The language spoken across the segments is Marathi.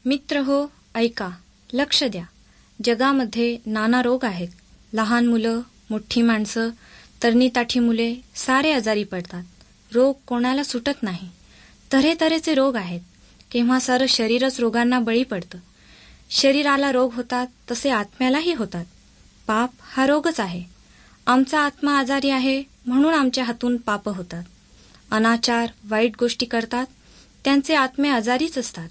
मित्र हो, ऐका, लक्ष द्या. जगामध्ये नाना रोग आहेत. लहान मुलं, मोठी माणसं, तरणी-ताठी मुले सारे आजारी पडतात. रोग कोणाला सुटत नाही. तऱ्हेतऱ्हेचे रोग आहेत. केव्हा सारं शरीरच रोगांना बळी पडतं. शरीराला रोग होतात तसे आत्म्यालाही होतात. पाप हा रोगच आहे. आमचा आत्मा आजारी आहे म्हणून आमच्या हातून पाप होतात. अनाचार, वाईट गोष्टी करतात, त्यांचे आत्मे आजारीच असतात.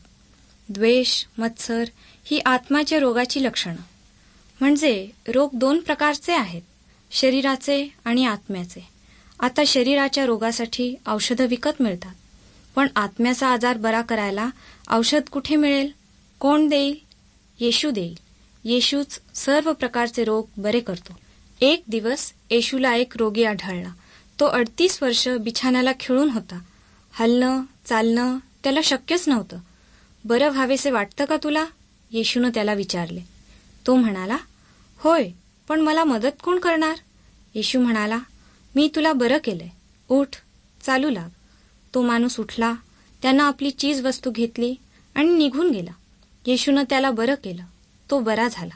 द्वेष, मत्सर ही आत्माच्या रोगाची लक्षणं. म्हणजे रोग 2 प्रकारचे आहेत, शरीराचे आणि आत्म्याचे. आता शरीराच्या रोगासाठी औषधं विकत मिळतात, पण आत्म्याचा आजार बरा करायला औषध कुठे मिळेल? कोण देईल? येशू देईल. येशूच सर्व प्रकारचे रोग बरे करतो. एक दिवस येशूला एक रोगी आढळला. तो 38 वर्ष बिछाण्याला खिळून होता. हलणं, चालणं त्याला शक्यच नव्हतं. बरं व्हावेसे वाटतं का तुला? येशूनं त्याला विचारले. तो म्हणाला, होय, पण मला मदत कोण करणार? येशू म्हणाला, मी तुला बरं केलंय. उठ, चालू लाग. तो माणूस उठला, त्यानं आपली चीज वस्तू घेतली आणि निघून गेला. येशूनं त्याला बरं केलं. तो बरा झाला.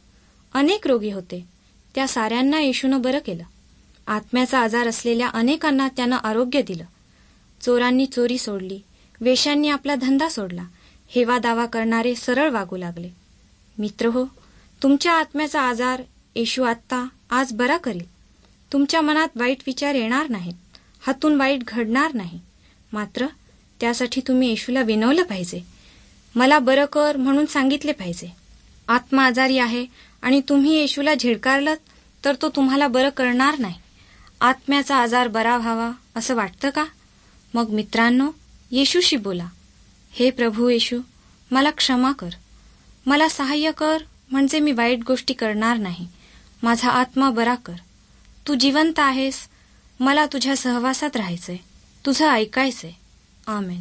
अनेक रोगी होते, त्या साऱ्यांना येशूनं बरं केलं. आत्म्याचा आजार असलेल्या अनेकांना त्यानं आरोग्य दिलं. चोरांनी चोरी सोडली, वेश्यांनी आपला धंदा सोडला, हेवा दावा करणारे सरळ वागू लागले. मित्र हो, तुमच्या आत्म्याचा आजार येशू आज बरा करील. तुमच्या मनात वाईट विचार येणार नाहीत, हातून वाईट घडणार नाही. मात्र त्यासाठी तुम्ही येशूला विनवलं पाहिजे. मला बरं कर म्हणून सांगितले पाहिजे. आत्मा आजारी आहे आणि तुम्ही येशूला झिडकारलं तर तो तुम्हाला बरं करणार नाही. आत्म्याचा आजार बरा व्हावा असं वाटतं का? मग मित्रांनो, येशूशी बोला. हे प्रभू येशू, मला क्षमा कर. मला सहाय्य कर, म्हणजे मी वाईट गोष्टी करणार नाही. माझा आत्मा बरा कर. तू जिवंत आहेस. मला तुझ्या सहवासात राहायचंय, तुझं ऐकायचंय. आमेन.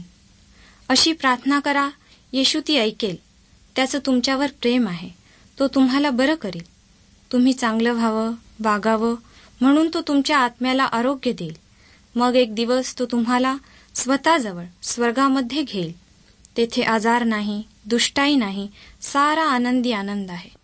अशी प्रार्थना करा, येशू ती ऐकेल. त्याचं तुमच्यावर प्रेम आहे. तो तुम्हाला बरं करील. तुम्ही चांगलं व्हावं, वागावं म्हणून तो तुमच्या आत्म्याला आरोग्य देईल. मग एक दिवस तो तुम्हाला स्वतःजवळ स्वर्गामध्ये घेईल. तेथे आजार नाही, दुष्टाई नाही, सारा आनंदी आनंद आहे.